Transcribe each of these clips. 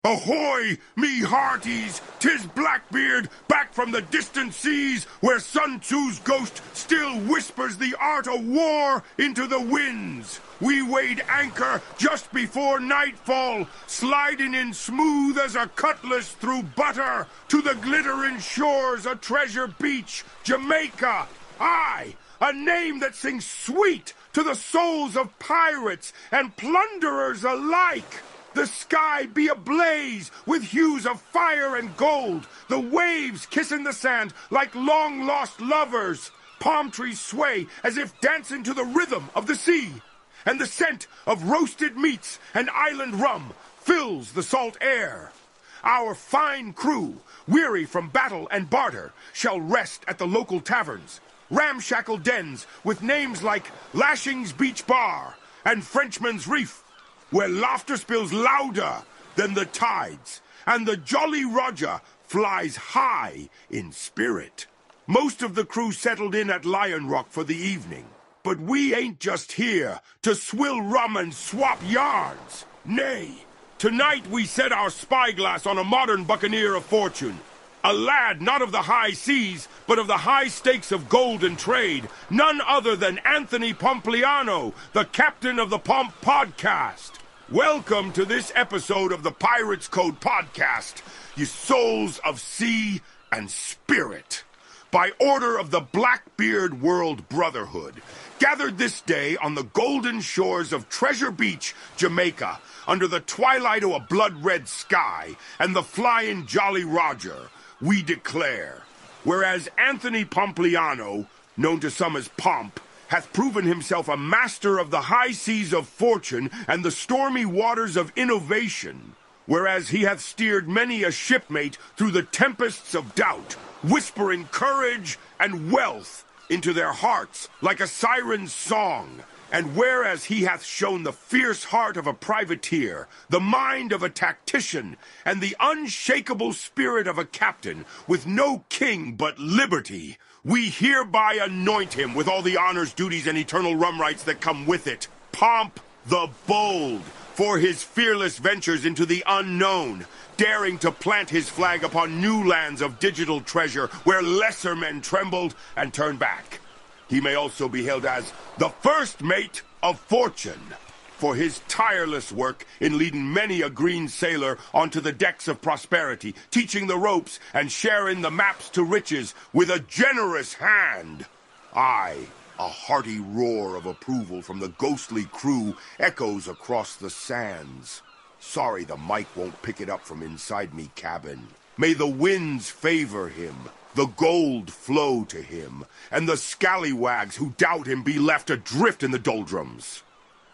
Ahoy, me hearties! 'Tis Blackbeard, back from the distant seas, where Sun Tzu's ghost still whispers the art of war into the winds. We weighed anchor just before nightfall, sliding in smooth as a cutlass through butter to the glittering shores of Treasure Beach, Jamaica. Aye, a name that sings sweet to the souls of pirates and plunderers alike. The sky be ablaze with hues of fire and gold, the waves kissing the sand like long-lost lovers. Palm trees sway as if dancing to the rhythm of the sea, and the scent of roasted meats and island rum fills the salt air. Our fine crew, weary from battle and barter, shall rest at the local taverns, ramshackle dens with names like Lashing's Beach Bar and Frenchman's Reef, where laughter spills louder than the tides, and the Jolly Roger flies high in spirit. Most of the crew settled in at Lion Rock for the evening, but we ain't just here to swill rum and swap yarns. Nay, tonight we set our spyglass on a modern buccaneer of fortune, a lad not of the high seas, but of the high stakes of gold and trade, none other than Anthony Pompliano, the captain of the Pomp Podcast. Welcome to this episode of the Pirates Code Podcast, you souls of sea and spirit. By order of the Blackbeard World Brotherhood, gathered this day on the golden shores of Treasure Beach, Jamaica, under the twilight of a blood-red sky and the flying Jolly Roger, we declare, whereas Anthony Pompliano, known to some as Pomp, hath proven himself a master of the high seas of fortune and the stormy waters of innovation, whereas he hath steered many a shipmate through the tempests of doubt, whispering courage and wealth into their hearts like a siren's song, and whereas he hath shown the fierce heart of a privateer, the mind of a tactician, and the unshakable spirit of a captain, with no king but liberty, we hereby anoint him with all the honors, duties, and eternal rum rights that come with it, Pomp the Bold, for his fearless ventures into the unknown, daring to plant his flag upon new lands of digital treasure where lesser men trembled and turned back. He may also be hailed as the first mate of fortune, for his tireless work in leading many a green sailor onto the decks of prosperity, teaching the ropes and sharing the maps to riches with a generous hand. Aye, a hearty roar of approval from the ghostly crew echoes across the sands. Sorry the mic won't pick it up from inside me cabin. May the winds favor him, the gold flow to him, and the scallywags who doubt him be left adrift in the doldrums.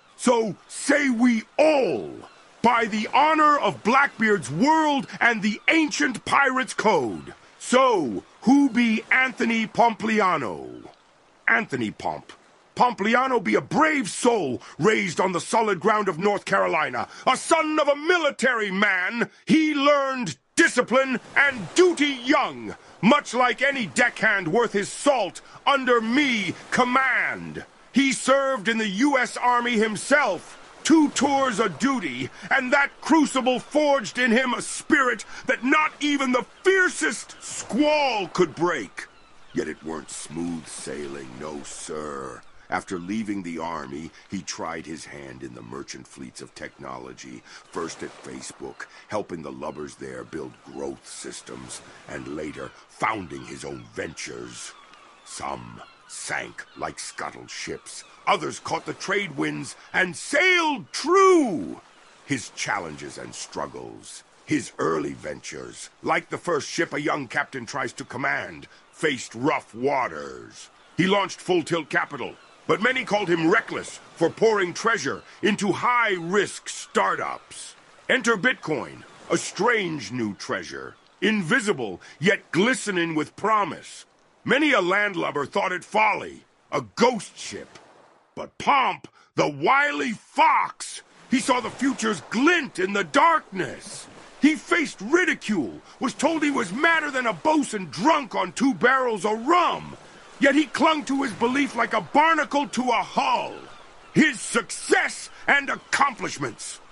So say we all, by the honor of Blackbeard's world and the ancient Pirates Code. So, who be Anthony Pompliano? Anthony Pomp. Pompliano be a brave soul raised on the solid ground of North Carolina. A son of a military man, he learned discipline and duty young, much like any deckhand worth his salt under me command. He served in the U.S. Army himself, 2 tours of duty, and that crucible forged in him a spirit that not even the fiercest squall could break. Yet it weren't smooth sailing, no sir. After leaving the Army, he tried his hand in the merchant fleets of technology, first at Facebook, helping the lubbers there build growth systems, and later founding his own ventures. Some sank like scuttled ships. Others caught the trade winds and sailed true. His challenges and struggles, his early ventures, like the first ship a young captain tries to command, faced rough waters. He launched Full Tilt Capital, but many called him reckless for pouring treasure into high-risk startups. Enter Bitcoin, a strange new treasure, invisible yet glistening with promise. Many a landlubber thought it folly, a ghost ship. But Pomp, the wily fox, he saw the future's glint in the darkness. He faced ridicule, was told he was madder than a bosun drunk on 2 barrels of rum. Yet he clung to his belief like a barnacle to a hull. His success and accomplishments.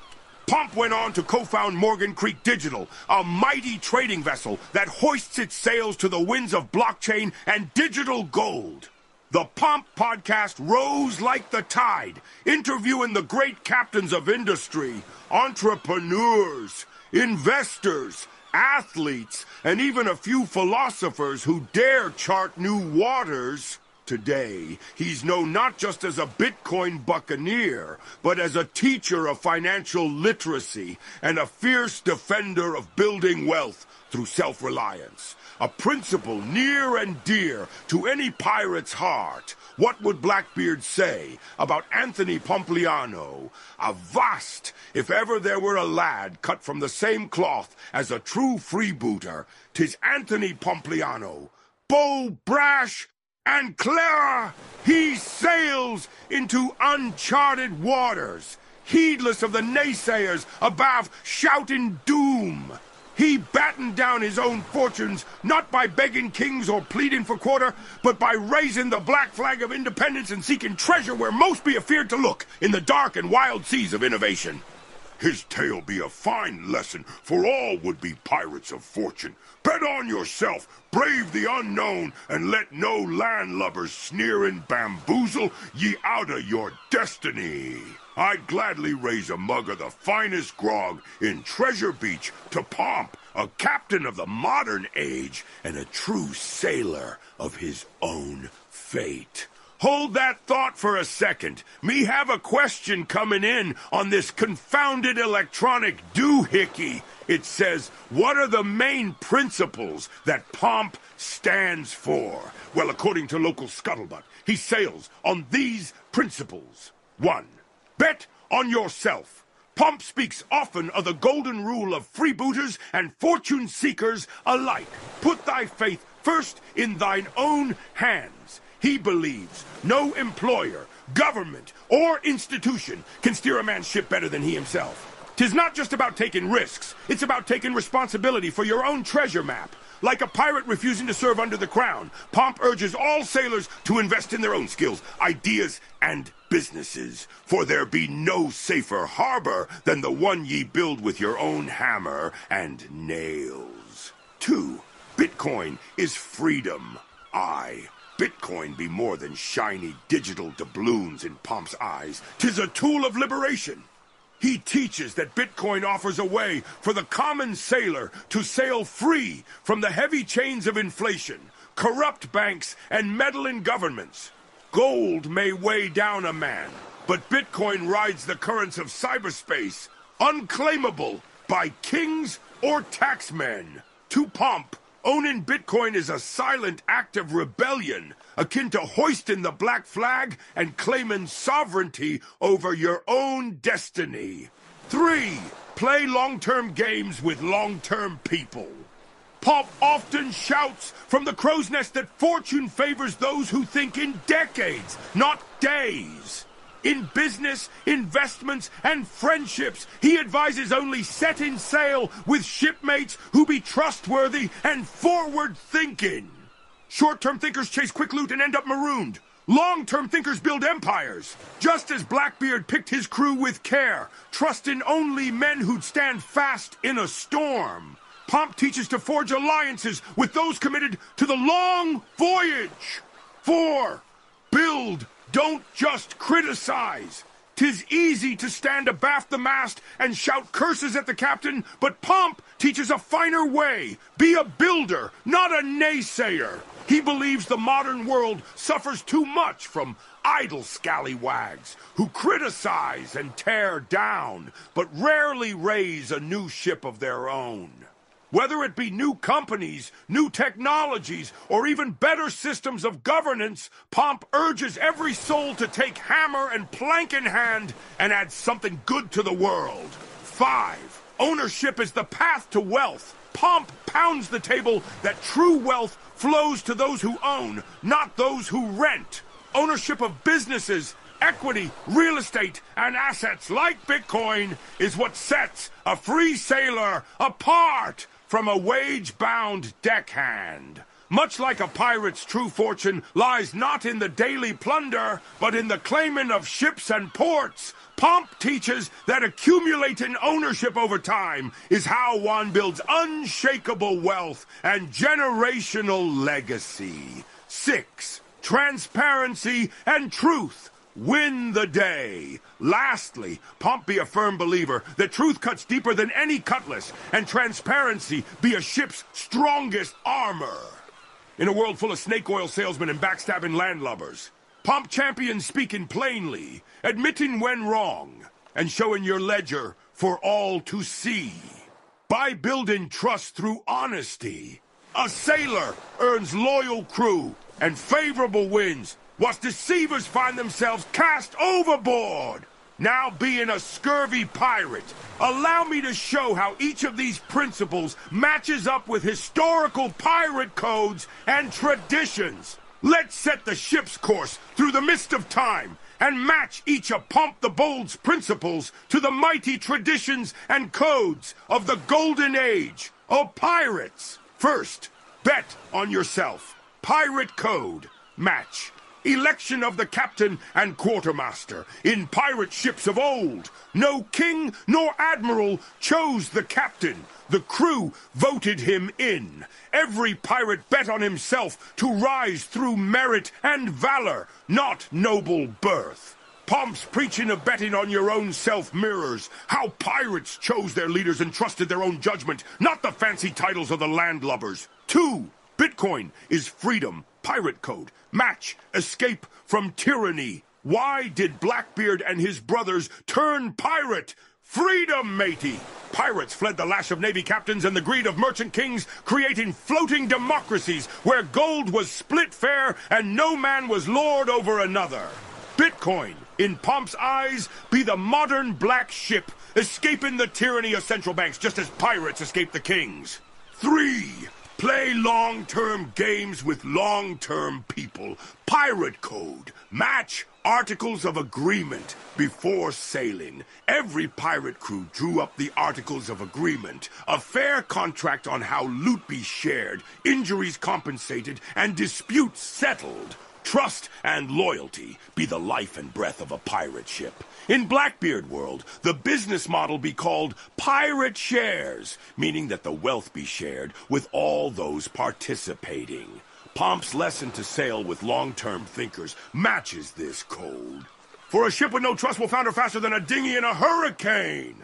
Pomp went on to co-found Morgan Creek Digital, a mighty trading vessel that hoists its sails to the winds of blockchain and digital gold. The Pomp podcast rose like the tide, interviewing the great captains of industry, entrepreneurs, investors, athletes, and even a few philosophers who dare chart new waters. Today, he's known not just as a Bitcoin buccaneer, but as a teacher of financial literacy and a fierce defender of building wealth through self-reliance. A principle near and dear to any pirate's heart. What would Blackbeard say about Anthony Pompliano? Avast! If ever there were a lad cut from the same cloth as a true freebooter, 'tis Anthony Pompliano. Bold, brash, and clever, he sails into uncharted waters, heedless of the naysayers above shouting doom. He battened down his own fortunes, not by begging kings or pleading for quarter, but by raising the black flag of independence and seeking treasure where most be afeard to look, in the dark and wild seas of innovation. His tale be a fine lesson for all would-be pirates of fortune. Bet on yourself, brave the unknown, and let no landlubbers sneer and bamboozle ye out of your destiny. I'd gladly raise a mug of the finest grog in Treasure Beach to Pomp, a captain of the modern age and a true sailor of his own fate. Hold that thought for a second. Me have a question coming in on this confounded electronic doohickey. It says, what are the main principles that Pomp stands for? Well, according to local scuttlebutt, he sails on these principles. 1. Bet on yourself. Pomp speaks often of the golden rule of freebooters and fortune seekers alike. Put thy faith first in thine own hands. He believes no employer, government, or institution can steer a man's ship better than he himself. 'Tis not just about taking risks, it's about taking responsibility for your own treasure map. Like a pirate refusing to serve under the crown, Pomp urges all sailors to invest in their own skills, ideas, and businesses. For there be no safer harbor than the one ye build with your own hammer and nails. 2. Bitcoin is freedom. Bitcoin be more than shiny digital doubloons in Pomp's eyes. 'Tis a tool of liberation. He teaches that Bitcoin offers a way for the common sailor to sail free from the heavy chains of inflation, corrupt banks, and meddling governments. Gold may weigh down a man, but Bitcoin rides the currents of cyberspace, unclaimable by kings or taxmen. To Pomp, owning Bitcoin is a silent act of rebellion, akin to hoisting the black flag and claiming sovereignty over your own destiny. 3. Play long-term games with long-term people. Pomp often shouts from the crow's nest that fortune favors those who think in decades, not days. In business, investments, and friendships, he advises only setting sail with shipmates who be trustworthy and forward-thinking. Short-term thinkers chase quick loot and end up marooned. Long-term thinkers build empires. Just as Blackbeard picked his crew with care, trusting only men who'd stand fast in a storm, Pomp teaches to forge alliances with those committed to the long voyage. 4. Build. Don't just criticize. 'Tis easy to stand abaft the mast and shout curses at the captain, but Pomp teaches a finer way. Be a builder, not a naysayer. He believes the modern world suffers too much from idle scallywags who criticize and tear down, but rarely raise a new ship of their own. Whether it be new companies, new technologies, or even better systems of governance, Pomp urges every soul to take hammer and plank in hand and add something good to the world. 5. Ownership is the path to wealth. Pomp pounds the table that true wealth flows to those who own, not those who rent. Ownership of businesses, equity, real estate, and assets like Bitcoin is what sets a free sailor apart from a wage-bound deckhand. Much like a pirate's true fortune lies not in the daily plunder, but in the claiming of ships and ports, Pomp teaches that accumulating ownership over time is how one builds unshakable wealth and generational legacy. 6. Transparency and truth win the day. Lastly, Pomp be a firm believer that truth cuts deeper than any cutlass, and transparency be a ship's strongest armor. In a world full of snake oil salesmen and backstabbing landlubbers, Pomp champions speaking plainly, admitting when wrong, and showing your ledger for all to see. By building trust through honesty, a sailor earns loyal crew and favorable winds, whilst deceivers find themselves cast overboard. Now being a scurvy pirate, allow me to show how each of these principles matches up with historical pirate codes and traditions. Let's set the ship's course through the mist of time and match each of Pomp the Bold's principles to the mighty traditions and codes of the golden age of pirates. First, bet on yourself. Pirate code. Match. Election of the captain and quartermaster. In pirate ships of old, no king nor admiral chose the captain. The crew voted him in. Every pirate bet on himself to rise through merit and valor, not noble birth. Pomp's preaching of betting on your own self mirrors how pirates chose their leaders and trusted their own judgment, not the fancy titles of the landlubbers. 2. Bitcoin is freedom. Pirate code. Match. Escape from tyranny. Why did Blackbeard and his brothers turn pirate? Freedom, matey! Pirates fled the lash of navy captains and the greed of merchant kings, creating floating democracies where gold was split fair and no man was lord over another. Bitcoin, in Pomp's eyes, be the modern black ship, escaping the tyranny of central banks just as pirates escaped the kings. 3. Play long-term games with long-term people. Pirate code. Match Articles of Agreement before sailing. Every pirate crew drew up the Articles of Agreement, a fair contract on how loot be shared, injuries compensated, and disputes settled. Trust and loyalty be the life and breath of a pirate ship. In Blackbeard world, the business model be called pirate shares, meaning that the wealth be shared with all those participating. Pomp's lesson to sail with long-term thinkers matches this code. For a ship with no trust will founder faster than a dinghy in a hurricane.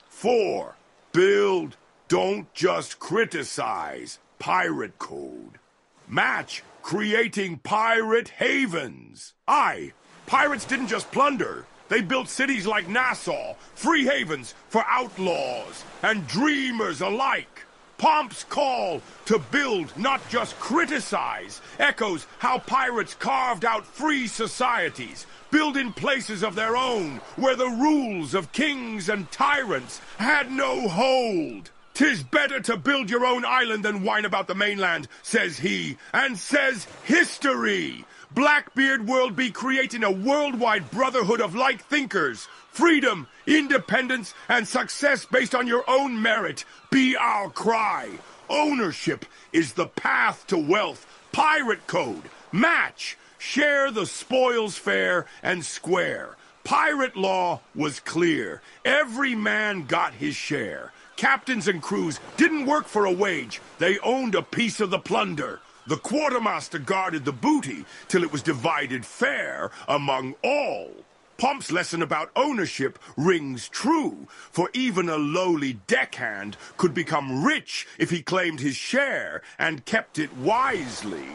4. Build, don't just criticize. Pirate code. Match creating pirate havens. Pirates didn't just plunder. They built cities like Nassau, free havens for outlaws and dreamers alike. Pomp's call to build, not just criticize, echoes how pirates carved out free societies, building places of their own where the rules of kings and tyrants had no hold. 'Tis better to build your own island than whine about the mainland, says he, and says history. Blackbeard world be creating a worldwide brotherhood of like thinkers. Freedom, independence, and success based on your own merit be our cry. Ownership is the path to wealth. Pirate code. Match. Share the spoils fair and square. Pirate law was clear. Every man got his share. Captains and crews didn't work for a wage. They owned a piece of the plunder. The quartermaster guarded the booty till it was divided fair among all. Pomp's lesson about ownership rings true, for even a lowly deckhand could become rich if he claimed his share and kept it wisely.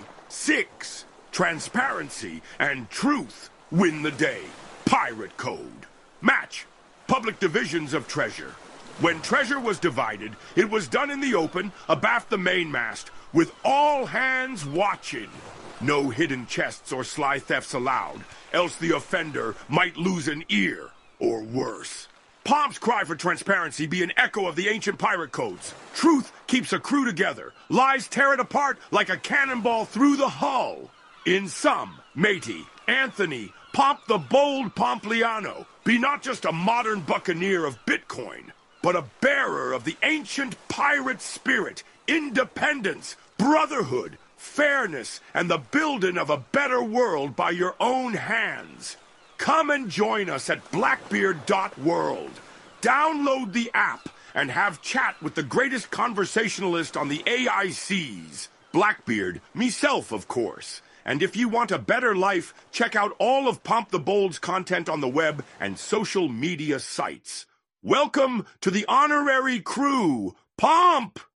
6. Transparency and truth win the day. Pirate code. Match. Public divisions of treasure. When treasure was divided, it was done in the open, abaft the mainmast, with all hands watching. No hidden chests or sly thefts allowed, else the offender might lose an ear, or worse. Pomp's cry for transparency be an echo of the ancient pirate codes. Truth keeps a crew together. Lies tear it apart like a cannonball through the hull. In sum, matey, Anthony, Pomp the Bold Pompliano, be not just a modern buccaneer of Bitcoin, but a bearer of the ancient pirate spirit, independence, brotherhood, fairness, and the building of a better world by your own hands. Come and join us at Blackbeard.world. Download the app and have chat with the greatest conversationalist on the AICs. Blackbeard, meself, of course. And if you want a better life, check out all of Pomp the Bold's content on the web and social media sites. Welcome to the honorary crew, Pomp!